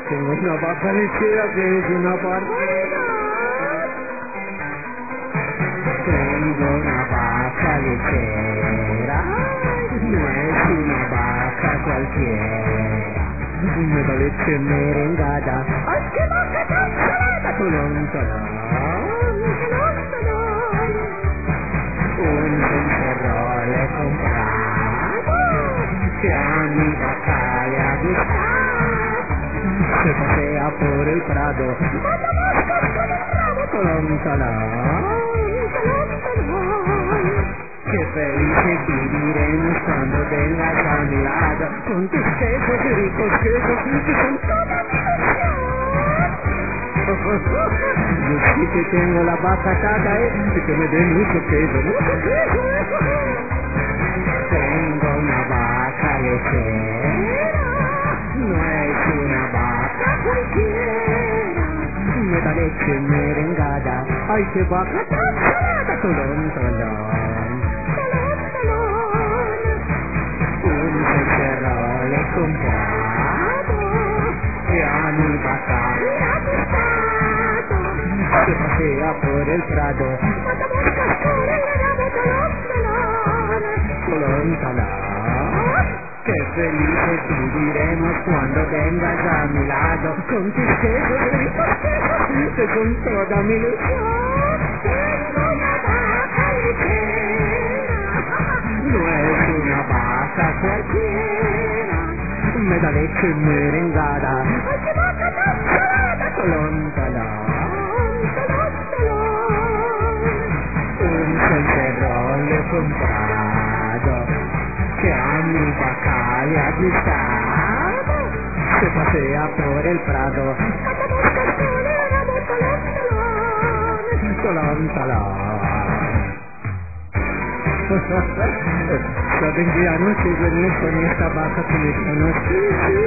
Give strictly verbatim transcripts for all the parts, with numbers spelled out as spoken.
Tengo una vaca lechera que es una barbaridad. Tengo una vaca lechera, no es una vaca cualquiera. Me da leche merengada. ¡Ay, qué vaca tan salada! Tolón, tolón, tolón, tolón. Un cencerro le he comprado, que a mi vaca le ha gustado. Se pasea por el prado, mata moscas con el rabo. Tolón, tolón, tolón, tolón. Qué felices viviremos cuando vengas a mi lado, con tus quesos y ricos quesos que son toda mi ilusión. Yo sí que tengo la vaca atada, eh, y que me den mucho queso, mucho queso. Tengo una vaca lechera, no es una vaca cualquiera. Me da leche merengada, ay, qué vaca tan salada. Tolón, tolón. Un cencerro le he comprado, que a mi vaca le ha gustado. Se pasea por el prado, mata moscas con el rabo. Tolón, tolón, tolón, tolón. Qué felices viviremos cuando vengas a mi lado, con tus quesos y ricos quesos que son toda mi ilusión. Tengo una vaca lechera, no es una vaca cualquiera. Me da leche merengada, ¡ay, qué vaca tan salada! Tolón, tolón, tolón, tolón. Un cencerro le he comprado, que a mi vaca le ha gustado. Se pasea por el prado, mata moscas con el rabo. Tolón, tolón, tolón, tolón. ¿Saben que anoche venía con esta vaca que me conocí?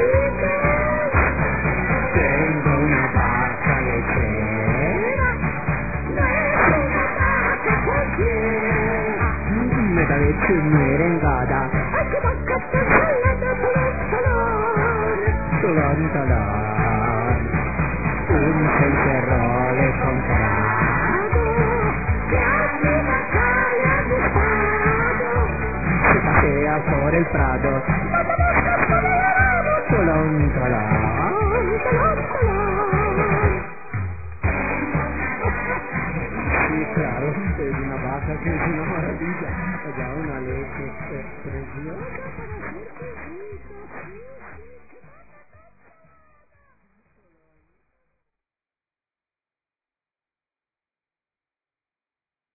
Tengo una vaca lechera, no es una vaca cualquiera. Me da leche merengada, ¡ay, qué vaca tan salada! Tolón, tolón, tolón. Un cencerro le he comprado, que a mi vaca le ha gustado. Se pasea por el prado, mata moscas con el rabo. Tolón, tolón, tolón, tolón. Sí, claro, es una vaca que es una maravilla. Da una leche preciosa para ser rica.